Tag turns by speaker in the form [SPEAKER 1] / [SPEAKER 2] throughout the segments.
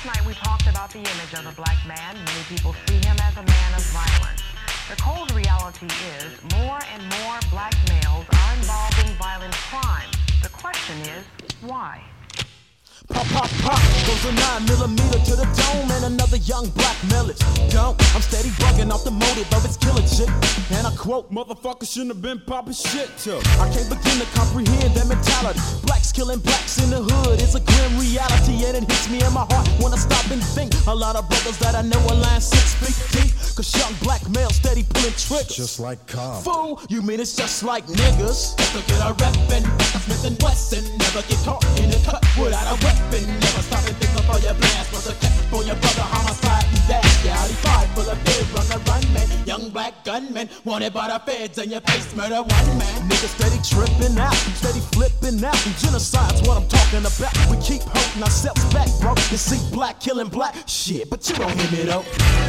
[SPEAKER 1] Last night we talked about the image of the black man. Many people see him as a man of violence. The cold reality is more and more black males are involved in violent crimes. The question is, why?
[SPEAKER 2] Pop, pop, pop, goes a 9mm to the dome and another young black male. Don't, I'm steady bugging off the motive of its killing shit. And I quote, motherfuckers shouldn't have been popping shit too. I can't begin to comprehend that mentality. Blacks killing blacks in the hood is a grim reality, and it hits me in my heart when I stop and think. A lot of brothers that I know are lying 6 feet deep, cause young black males steady pulling triggers.
[SPEAKER 3] Just like Cobb.
[SPEAKER 2] Fool, you mean it's just like niggas?
[SPEAKER 4] Never get a reppin', Smith and Wesson. Never get caught in a cut without a weapon. Never stop and think before you blast. Was a cap for your brother, homicide and dash. Yeah, 45 full of beer, run man. Young black gunman, wanted by the feds, and your face murder one man.
[SPEAKER 2] Niggas steady tripping out, steady flipping out. And genocide's what I'm talking about. We keep hurting ourselves back, bro. You see black killing black, shit, but you don't hear me though.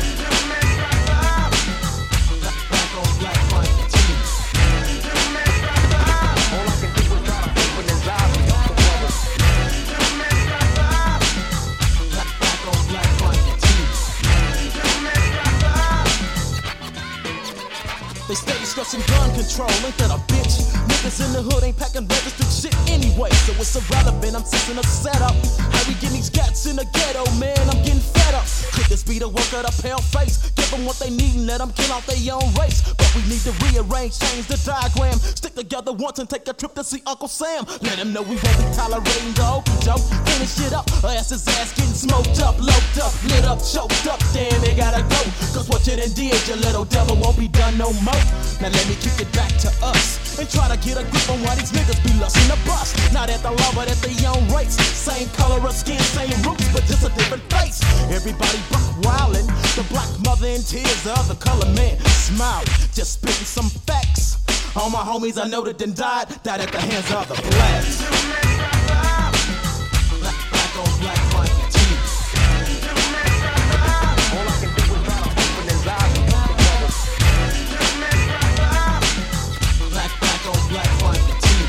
[SPEAKER 2] Black on black fight continue. All I can do is try to open his eyes and help the brothers. Black on black fight continue. They steady stressing gun control, ain't that a bitch? Niggas in the hood ain't packing registered shit anyway, so it's irrelevant. I'm sensing a setup. How we getting these cats in the ghetto, man? I'm getting fed up. Could this be the work of the pale face? Give them what they need and let them kill out their own race. But we need to rearrange, change the diagram. Stick together once and take a trip to see Uncle Sam. Let him know we won't be tolerating the okey doke. Finish it up, or else his ass getting smoked up, loped up, lit up, choked up. Damn, it gotta go. Cause what you done did, your little devil won't be done no more. Now let me kick it back to us and try to get a grip on why these niggas be lusting the bus. Not at the love, but at the young race. Same color of skin, same roots, but just a different face. Everybody buck wildin'. The black mother in tears, the other color man smile. Just spitting some facts. All my homies I know that done died at the hands of the blacks. Black on black fight continue. All I can do is try to open his eyes and help the brothers. Black on black fight continue.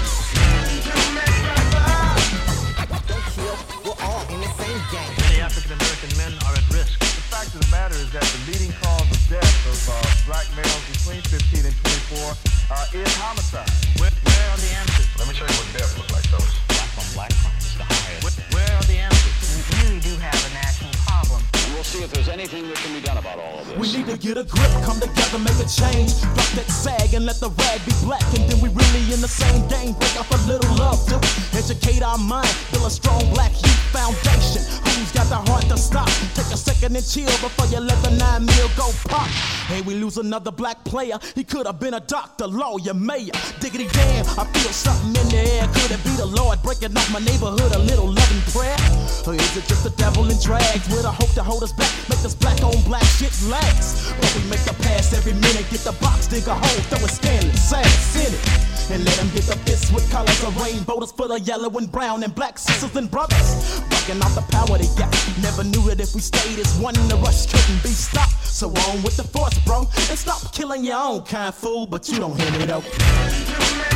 [SPEAKER 5] Don't kill, we're all in the same game.
[SPEAKER 6] Many African American men are at risk. The fact of the matter is that the leading cause of death of black males between 15 and 24 is homicide. Where are the answers?
[SPEAKER 7] Let me show you what death looks like, fellas.
[SPEAKER 8] Black on black crime is the highest.
[SPEAKER 6] Where are the answers?
[SPEAKER 1] We really do have a national problem.
[SPEAKER 8] And we'll see if there's anything that can be done about all of this.
[SPEAKER 2] We need to get a grip, come together, make a change. Drop that sag and let the rag be black. And then we really in the same game. Break up a little love too. Educate our mind, build a strong black youth foundation. Who's got the heart to stop? Take a second and chill before you let the 9mm go pop. Hey, we lose another black player. He could have been a doctor, lawyer, mayor. Diggity damn, I feel something in the air. Could it be the Lord breaking off my neighborhood a little loving prayer? Or is it just the devil in drags with a hope to hold us back? Make this black on black shit last. But we make the pass every minute. Get the box, dig a hole, throw it scanless, sass in it. And let them get the fists with colors of rainbows for the yellow and brown and black sisters and brothers. Bucking out the power they got. Never knew that if we stayed as one, the rush couldn't be stopped. So on with the force, bro, and stop killing your own kind, fool. But you don't hear me though.